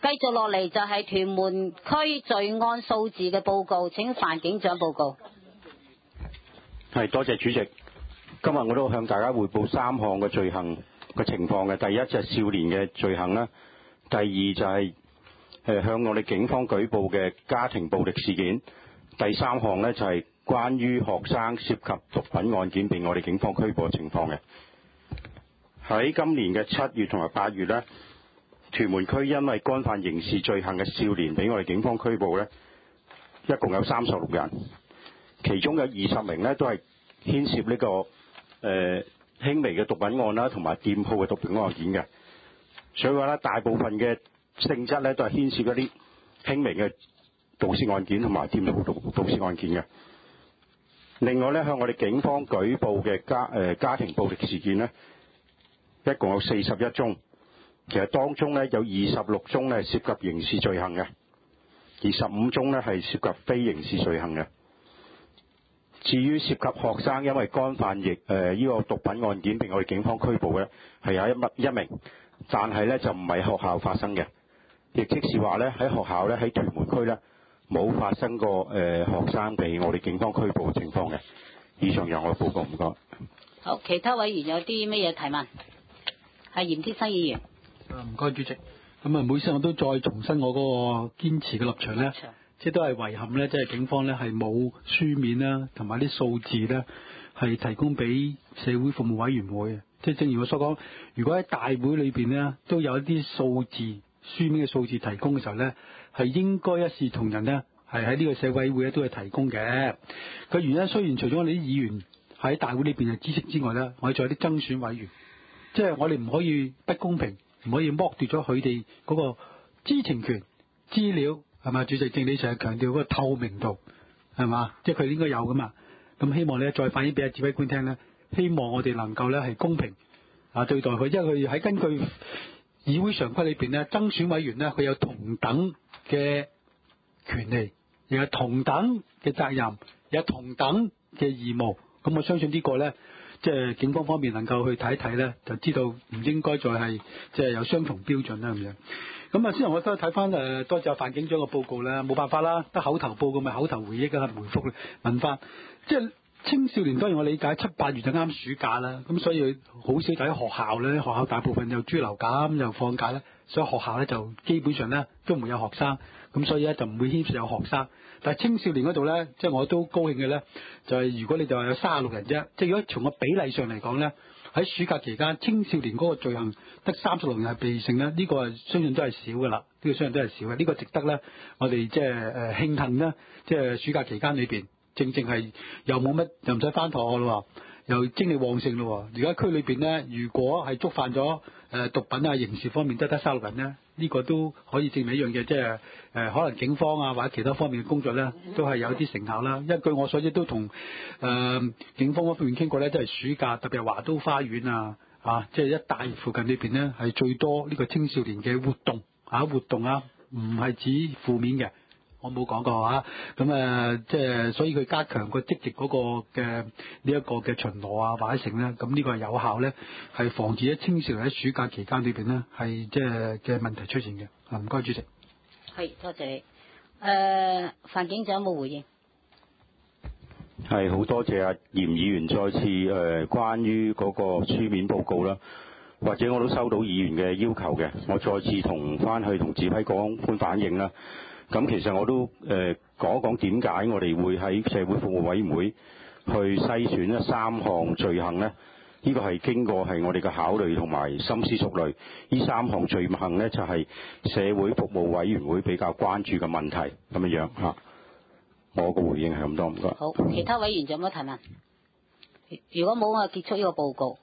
繼續落嚟就係屯門區罪案數字嘅報告，請范警長報告。 係，多謝主席。今日我都向大家匯報3項嘅罪行嘅情況嘅。第一就係少年嘅罪行啦，第二就係向我哋警方舉報嘅家庭暴力事件，第3項呢就係關於學生涉及毒品案件被我哋警方拘捕嘅情況嘅。喺今年嘅7月同埋8月呢，屯門區因為干犯刑事罪行嘅少年俾我哋警方拘捕呢，一共有36人，其中有20名呢都係牽涉呢個輕微嘅毒品案啦，同埋店鋪嘅毒品案件嘅。所以話咧，大部分嘅性質咧都係牽涉一啲輕微嘅盜竊案件同埋店鋪盜竊案件嘅。另外咧，向我哋警方舉報嘅家庭暴力事件呢，一共有41宗。其實當中咧有26宗咧涉及刑事罪行嘅，而15宗咧係涉及非刑事罪行嘅。至於涉及學生因為干犯呢個毒品案件被我哋警方拘捕嘅，係有一名，但係咧就唔係學校發生嘅，亦即是話咧喺學校咧喺屯門區咧冇發生過學生被我哋警方拘捕嘅情況嘅。以上由我報告，唔該。 好，其他委員有啲乜嘢提問？係嚴天生議員。 唔該，主席。咁啊，每次我都再重申我嗰個堅持嘅立場咧。即係都係遺憾咧，即係警方咧係冇書面啦，同埋啲數字咧係提供俾社會服務委員會。即係正如我所講，如果喺大會裏邊咧都有一啲數字書面嘅數字提供嘅時候咧，係應該一視同仁咧，係喺呢個社委會咧都係提供嘅。個原因雖然除咗我哋啲議員喺大會裏邊係知悉之外咧，我哋仲有啲爭選委員，即係我哋唔可以不公平，唔可以剝奪咗佢哋嗰個知情權、資料。係嘛，主席正你成日強調嗰個透明度，係嘛，即係佢應該有噶嘛。咁希望咧再反映俾阿指揮官聽咧，希望我哋能夠咧係公平對待佢，因為佢喺根據議會常規裏邊咧，爭選委員咧佢有同等嘅權利，亦有同等嘅責任，有同等嘅義務。咁我相信呢個咧，即係警方方面能夠去睇一睇咧，就知道唔應該再係即係有相同標準啦咁樣。咁啊，先我都睇翻多謝范警長嘅報告啦，冇辦法啦，得口頭報告咪口頭回憶啊，回覆問翻。即係青少年當然我理解7、8月就啱暑假啦，咁所以好少就喺學校咧，學校大部分又豬流感又放假咧，所以學校咧就基本上咧都唔會有學生，咁所以咧就唔會牽涉有學生。但係青少年嗰度咧，即係我都高興嘅咧，就係如果你就話有36人啫，即係如果從個比例上嚟講咧。喺暑假期間，青少年嗰個罪行得36人係被勝咧，呢個係相信都係少噶啦，呢個相信都係少嘅，呢個值得咧，我哋即係慶幸咧，即係暑假期間裏邊，正係又冇乜，又唔使翻學咯，又精力旺盛咯。而家區裏邊咧，如果係觸犯咗毒品啊、刑事方面得36人咧，呢個都可以證明一樣嘢，即係可能警方啊或者其他方面嘅工作咧，都係有啲成效啦。因為據我所知都同警方嗰方面傾過咧，即係暑假特別係華都花園啊，即係一帶附近裏邊咧係最多呢個青少年嘅活動啊，唔係指負面嘅。我冇講過啊，咁即係所以佢加強個積極嗰個嘅呢一個嘅巡邏啊，或者成咧，咁呢個係有效咧，係防止青少年喺暑假期間裏邊咧係即係嘅問題出現嘅。唔該，主席。 係，多謝你。范警長有冇回應？ 係，好多謝阿嚴議員再次關於嗰個書面報告啦，或者我都收到議員嘅要求嘅，我再次翻去同指揮官反映啦。咁其實我都講一講點解我哋會喺社會服務委員會去篩選呢3項罪行呢？呢個係經過係我哋嘅考慮同埋深思熟慮。呢3項罪行呢，就係社會服務委員會比較關注嘅問題咁樣嚇。我個回應係咁多，唔該。 好，其他委員仲有冇提問？如果冇，我結束呢個報告。